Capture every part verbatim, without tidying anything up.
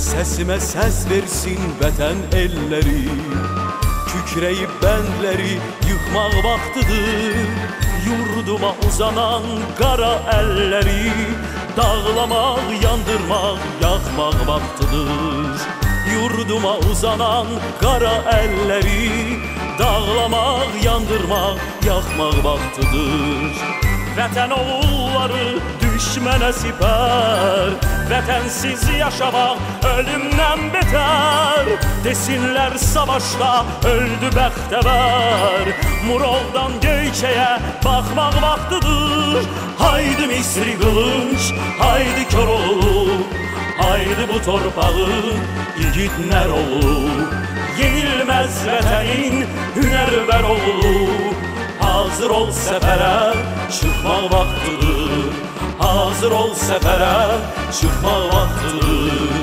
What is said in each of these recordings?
Sesime ses versin vətən elləri, kükrəyib bəndləri yıxmaq vaxtıdır. Yurduma uzanan qara əlləri dağlamaq, yandırmaq, yaxmaq vaxtıdır. Yurduma uzanan qara əlləri dağlamaq, yandırmaq, yaxmaq vaxtıdır. Vətən oğulları düşmənə sipər, vətənsiz yaşamaq ölümdən betər. Desinlər savaşda öldü bəxtəvər, Murovdan Göyçəyə baxmaq vaxtıdır. Haydi Misri qılınc, haydi Koroğlu, haydi bu torpağın igidlər oğlu. Yenilməz vətənin hünərvər oğlu, hazır ol səfərə, çıxmaq vaxtıdır. Hazır ol səfərə, çıxmaq vaxtıdır.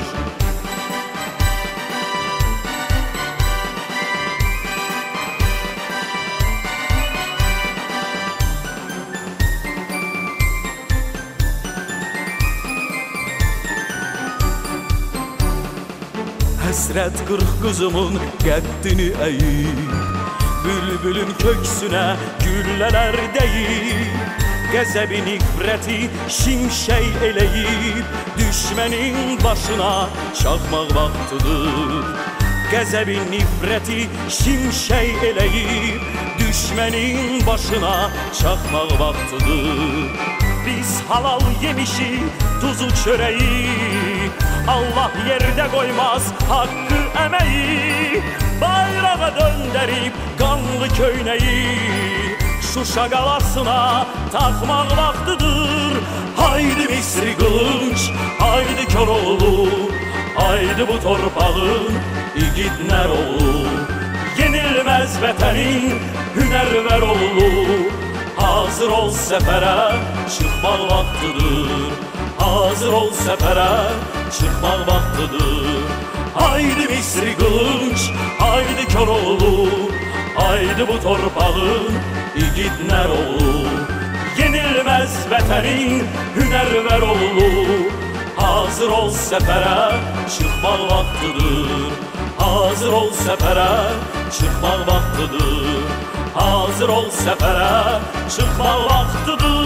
Həsrət qırx qızımın qəddini əyib, bülbülün köksünə güllələr deyib. Qəzəbi nifrəti şimşək eləyib, düşmənin başına çaxmaq vaxtıdır. Qəzəbi nifrəti şimşək eləyib, düşmənin başına çaxmaq vaxtıdır. Biz halal yemişi tuzu çörəyi, Allah yerdə qoymaz haqqı əməyi. Bayrağa döndərib qanlı köynəyi, Şuşa qalasına taxmaq vaxtıdır. Haydi Misri qılınc, haydi Koroğlu, haydi bu torpağın igidlər oğlu. Yenilməz vətənin hünərvər oğlu, hazır ol səfərə, çıxmaq vaxtıdır. Hazır ol səfərə, çıxmaq vaxtıdır. Haydi Misri qılınc, haydi Koroğlu, haydi bu torpağın igidlər oğlu. Yenilməz vətənin hünərvər oğlu, hazır ol səfərə, çıxmaq vaxtıdır. Hazır ol səfərə, çıxmaq vaxtıdır. Hazır ol səfərə, çıxmaq vaxtıdır.